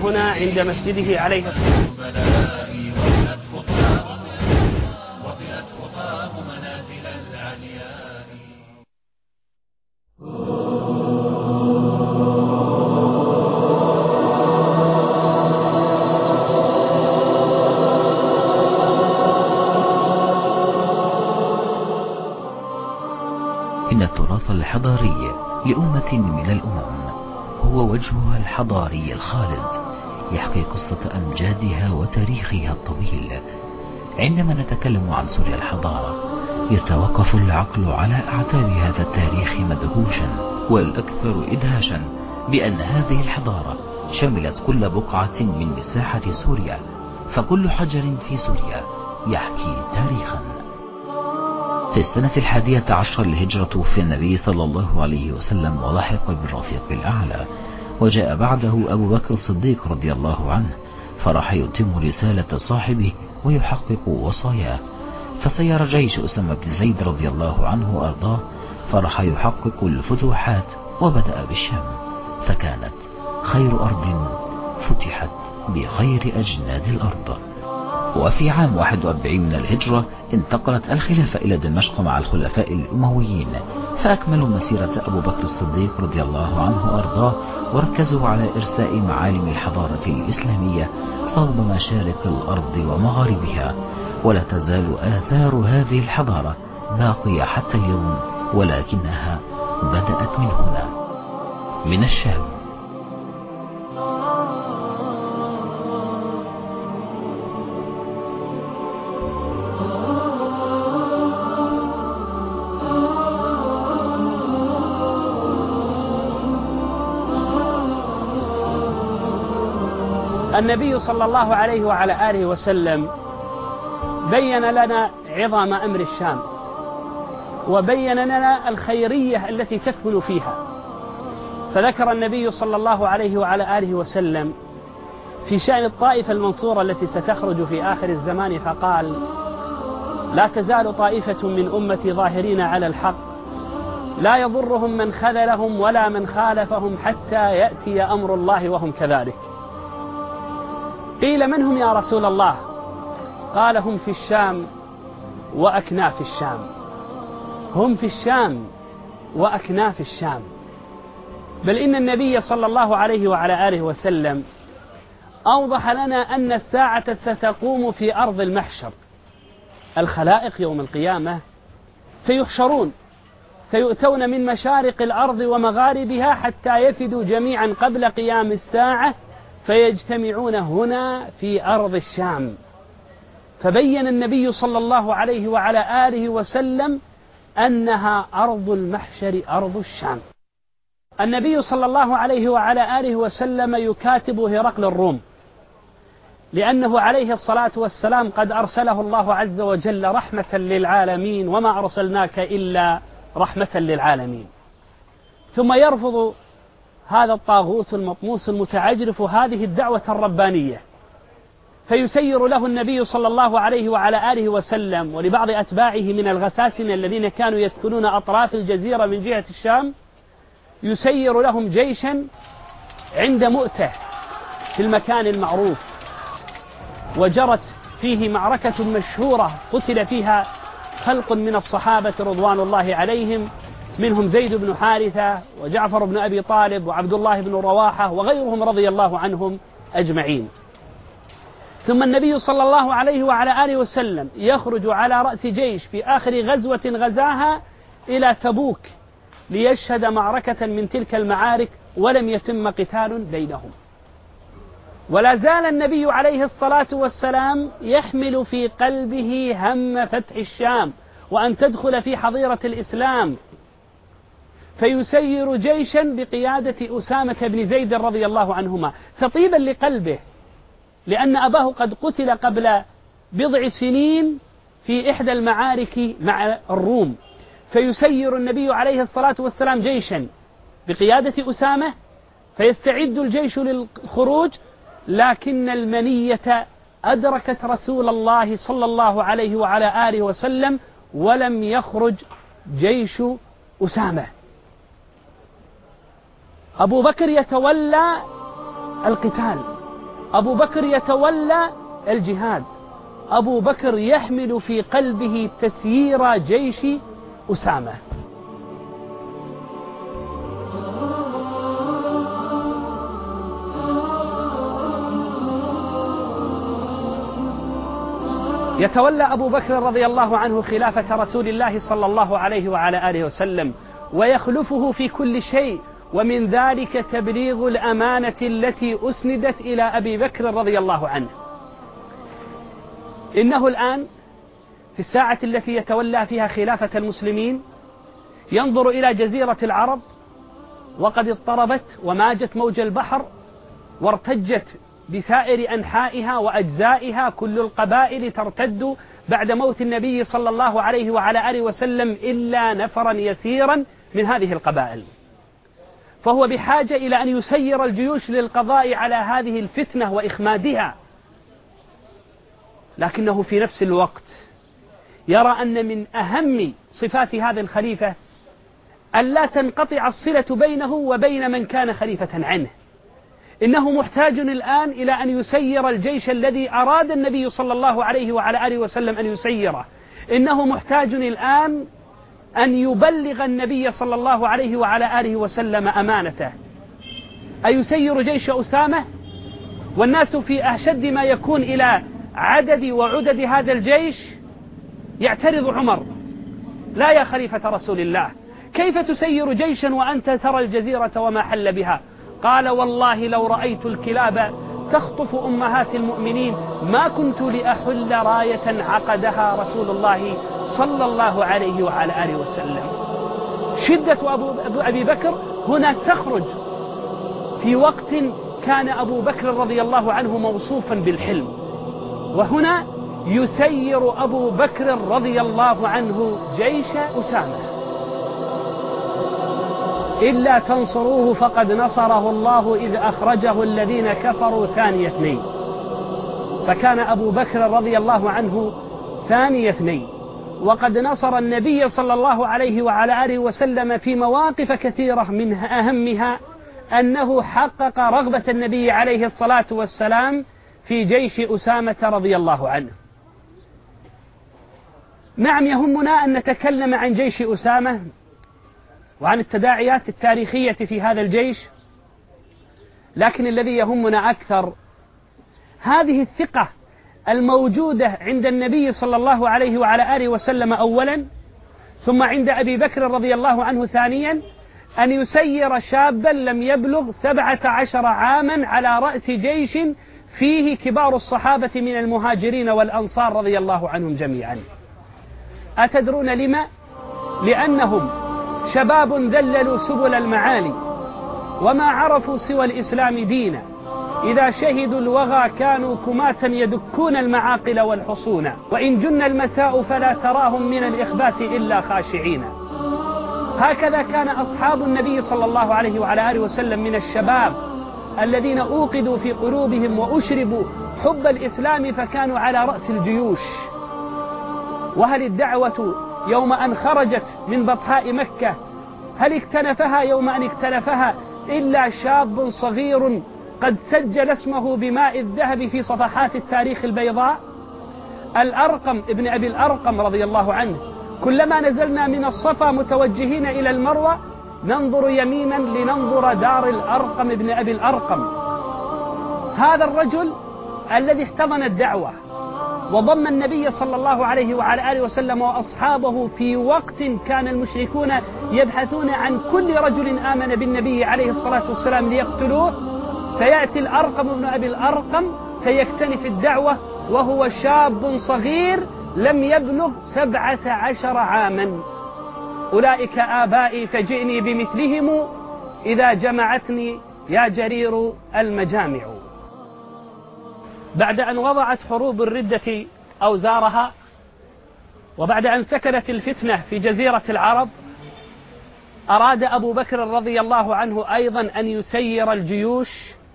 هنا عند مسجده عليه الصلاة والسلام. إن التراث الحضاري لأمة من الأمم هو وجهها الحضاري الخالد، يحكي قصة أمجادها وتاريخها الطويل. عندما نتكلم عن سوريا الحضارة يتوقف العقل على أعتاب هذا التاريخ مدهوشا، والأكثر إدهاشا بأن هذه الحضارة شملت كل بقعة من مساحة سوريا، فكل حجر في سوريا يحكي تاريخا. في السنة 11 للهجرة توفي النبي صلى الله عليه وسلم ولحق بالرفيق الأعلى، وجاء بعده أبو بكر الصديق رضي الله عنه، فراح يتم رسالة صاحبه ويحقق وصاياه. فسير جيش أسامة بن زيد رضي الله عنه وأرضاه، فراح يحقق الفتوحات وبدأ بالشام، فكانت خير أرض فتحت بخير أجناد الأرض. وفي عام 41 من الهجرة انتقلت الخلافة إلى دمشق مع الخلفاء الأمويين، فأكملوا مسيرة أبو بكر الصديق رضي الله عنه وأرضاه، وركزوا على إرساء معالم الحضارة الإسلامية صوب مشارق الأرض ومغاربها. ولا تزال آثار هذه الحضارة باقية حتى اليوم، ولكنها بدأت من هنا، من الشام. النبي صلى الله عليه وعلى آله وسلم بين لنا عظم أمر الشام، وبين لنا الخيرية التي تكمن فيها. فذكر النبي صلى الله عليه وعلى آله وسلم في شأن الطائفة المنصورة التي ستخرج في آخر الزمان، فقال: لا تزال طائفة من أمتي ظاهرين على الحق، لا يضرهم من خذلهم ولا من خالفهم حتى يأتي أمر الله وهم كذلك. قيل: من هم يا رسول الله؟ قال: هم في الشام وأكناف الشام. هم في الشام وأكناف الشام. بل إن النبي صلى الله عليه وعلى آله وسلم أوضح لنا أن الساعة ستقوم في أرض المحشر. الخلائق يوم القيامة سيحشرون، سيؤتون من مشارق الأرض ومغاربها حتى يفدوا جميعا قبل قيام الساعة، فيجتمعون هنا في أرض الشام. فبين النبي صلى الله عليه وعلى آله وسلم أنها أرض المحشر، أرض الشام. النبي صلى الله عليه وعلى آله وسلم يكاتب هرقل الروم، لأنه عليه الصلاة والسلام قد أرسله الله عز وجل رحمة للعالمين، وما أرسلناك إلا رحمة للعالمين. ثم يرفض هذا الطاغوت المطموس المتعجرف هذه الدعوة الربانية، فيسير له النبي صلى الله عليه وعلى آله وسلم ولبعض أتباعه من الغساسنة الذين كانوا يسكنون أطراف الجزيرة من جهة الشام، يسير لهم جيشا عند مؤتة في المكان المعروف، وجرت فيه معركة مشهورة قتل فيها خلق من الصحابة رضوان الله عليهم، منهم زيد بن حارثة وجعفر بن أبي طالب وعبد الله بن رواحة وغيرهم رضي الله عنهم أجمعين. ثم النبي صلى الله عليه وعلى آله وسلم يخرج على رأس جيش في آخر غزوة غزاها إلى تبوك ليشهد معركة من تلك المعارك، ولم يتم قتال بينهم. ولا زال النبي عليه الصلاة والسلام يحمل في قلبه هم فتح الشام وأن تدخل في حظيرة الإسلام، فيسير جيشا بقيادة أسامة بن زيد رضي الله عنهما تطيبا لقلبه، لأن أباه قد قتل قبل بضع سنين في إحدى المعارك مع الروم. فيسير النبي عليه الصلاة والسلام جيشا بقيادة أسامة، فيستعد الجيش للخروج، لكن المنية أدركت رسول الله صلى الله عليه وعلى آله وسلم ولم يخرج جيش أسامة. أبو بكر يتولى القتال أبو بكر يتولى الجهاد، أبو بكر يحمل في قلبه تسيير جيش أسامة. يتولى أبو بكر رضي الله عنه خلافة رسول الله صلى الله عليه وعلى آله وسلم، ويخلفه في كل شيء، ومن ذلك تبليغ الأمانة التي أسندت إلى أبي بكر رضي الله عنه. إنه الآن في الساعة التي يتولى فيها خلافة المسلمين ينظر إلى جزيرة العرب، وقد اضطربت وماجت موج البحر وارتجت بسائر أنحائها وأجزائها، كل القبائل ترتد بعد موت النبي صلى الله عليه وعلى آله وسلم إلا نفرا يسيرا من هذه القبائل، فهو بحاجة إلى أن يسير الجيوش للقضاء على هذه الفتنة وإخمادها، لكنه في نفس الوقت يرى أن من أهم صفات هذا الخليفة ألا تنقطع الصلة بينه وبين من كان خليفة عنه. إنه محتاج الآن إلى أن يسير الجيش الذي أراد النبي صلى الله عليه وعلى آله وسلم أن يسيره. إنه محتاج الآن أن يبلغ النبي صلى الله عليه وعلى آله وسلم أمانته. أيسير جيش أسامة والناس في أشد ما يكون إلى عدد وعدد هذا الجيش؟ يعترض عمر: لا يا خليفة رسول الله، كيف تسير جيشا وأنت ترى الجزيرة وما حل بها؟ قال: والله لو رأيت الكلاب تخطف أمهات المؤمنين ما كنت لأحل راية عقدها رسول الله صلى الله عليه وعلى آله وسلم. شدة أبي بكر هنا تخرج في وقت كان أبو بكر رضي الله عنه موصوفا بالحلم، وهنا يسير أبو بكر رضي الله عنه جيش أسامة. إلا تنصروه فقد نصره الله إذ أخرجه الذين كفروا ثاني اثنين. فكان أبو بكر رضي الله عنه ثاني اثنين، وقد نصر النبي صلى الله عليه وعلى آله وسلم في مواقف كثيرة، من أهمها أنه حقق رغبة النبي عليه الصلاة والسلام في جيش أسامة رضي الله عنه. نعم، يهمنا أن نتكلم عن جيش أسامة وعن التداعيات التاريخية في هذا الجيش، لكن الذي يهمنا أكثر هذه الثقة الموجودة عند النبي صلى الله عليه وعلى آله وسلم أولا، ثم عند أبي بكر رضي الله عنه ثانيا، أن يسير شابا لم يبلغ 17 عاما على رأس جيش فيه كبار الصحابة من المهاجرين والأنصار رضي الله عنهم جميعا. أتدرون لما؟ لأنهم شباب ذللوا سبل المعالي وما عرفوا سوى الإسلام دينا، إذا شهدوا الوغى كانوا كماة يدكون المعاقل والحصون، وإن جن المساء فلا تراهم من الإخبات إلا خاشعين. هكذا كان أصحاب النبي صلى الله عليه وعلى آله وسلم من الشباب الذين أوقدوا في قلوبهم وأشربوا حب الإسلام، فكانوا على رأس الجيوش. وهل الدعوة يوم أن خرجت من بطحاء مكة هل اكتنفها يوم أن اكتنفها إلا شاب صغير قد سجل اسمه بماء الذهب في صفحات التاريخ البيضاء؟ الأرقم ابن أبي الأرقم رضي الله عنه: كلما نزلنا من الصفا متوجهين إلى المروة ننظر يمينا لننظر دار الأرقم ابن أبي الأرقم. هذا الرجل الذي احتضن الدعوة وضم النبي صلى الله عليه وعلى آله وسلم وأصحابه في وقت كان المشركون يبحثون عن كل رجل آمن بالنبي عليه الصلاة والسلام ليقتلوه، فيأتي الأرقم ابن أبي الأرقم فيكتنف الدعوة وهو شاب صغير لم يبلغ 17 عاما. أولئك آبائي فجئني بمثلهم إذا جمعتني يا جرير المجامع. بعد أن وضعت حروب الردة أوزارها، وبعد أن سكنت الفتنة في جزيرة العرب، أراد أبو بكر رضي الله عنه أيضا أن يسير الجيوش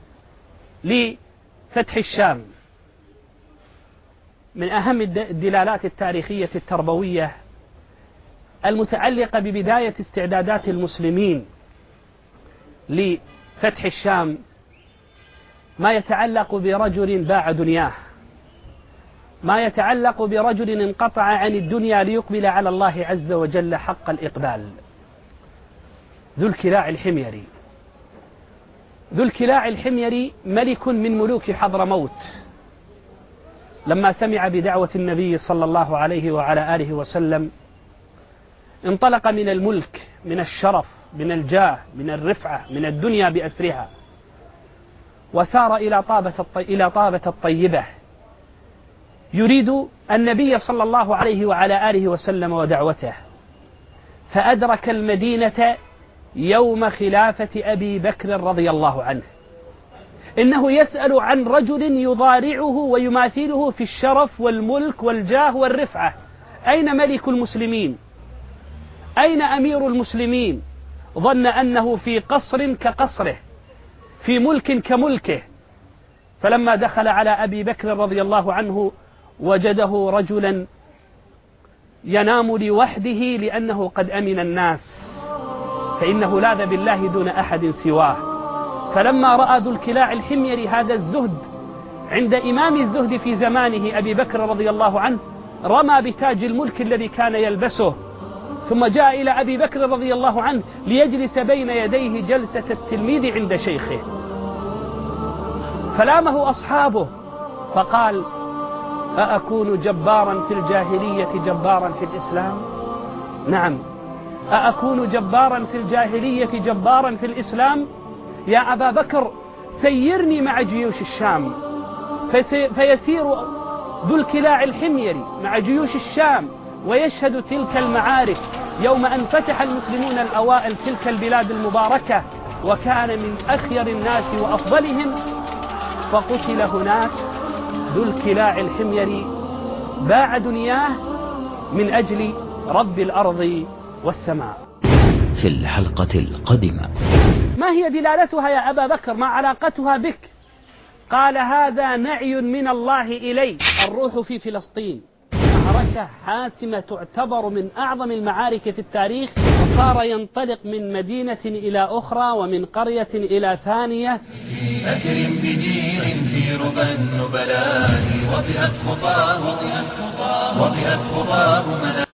لفتح الشام. من أهم الدلالات التاريخية التربوية المتعلقة ببداية استعدادات المسلمين لفتح الشام ما يتعلق برجل باع دنياه، ما يتعلق برجل انقطع عن الدنيا ليقبل على الله عز وجل حق الإقبال. ذو الكلاع الحميري، ذو الكلاع الحميري ملك من ملوك حضرموت، لما سمع بدعوة النبي صلى الله عليه وعلى آله وسلم انطلق من الملك، من الشرف، من الجاه، من الرفعة، من الدنيا بأسرها، وسار إلى طابة الطيبة يريد النبي صلى الله عليه وعلى آله وسلم ودعوته، فأدرك المدينة يوم خلافة أبي بكر رضي الله عنه. إنه يسأل عن رجل يضارعه ويماثله في الشرف والملك والجاه والرفعة. أين ملك المسلمين؟ أين أمير المسلمين؟ ظن أنه في قصر كقصره، في ملك كملكه. فلما دخل على أبي بكر رضي الله عنه وجده رجلا ينام لوحده لأنه قد أمن الناس، فإنه لاذ بالله دون أحد سواه. فلما رأى ذو الكلاع الحميري هذا الزهد عند إمام الزهد في زمانه أبي بكر رضي الله عنه، رمى بتاج الملك الذي كان يلبسه، ثم جاء إلى أبي بكر رضي الله عنه ليجلس بين يديه جلسة التلميذ عند شيخه. فلامه أصحابه فقال: أأكون جبارا في الجاهلية جبارا في الإسلام؟ نعم، أأكون جبارا في الجاهلية جبارا في الإسلام؟ يا أبا بكر سيرني مع جيوش الشام. فيسير ذو الكلاع الحميري مع جيوش الشام ويشهد تلك المعارك يوم أن فتح المسلمون الأوائل تلك البلاد المباركة، وكان من أخير الناس وأفضلهم. فقتل هناك ذو الكلاع الحميري، باع دنياه من أجل رب الأرض والسماء. في الحلقة القادمة: ما هي دلالتها يا أبا بكر؟ ما علاقتها بك؟ قال: هذا نعي من الله إلي. الروح في فلسطين معركة حاسمة تعتبر من أعظم المعارك في التاريخ، وصار ينطلق من مدينة إلى أخرى ومن قرية إلى ثانية. أكرم بجير في ربى النبلاء وطئت خطاه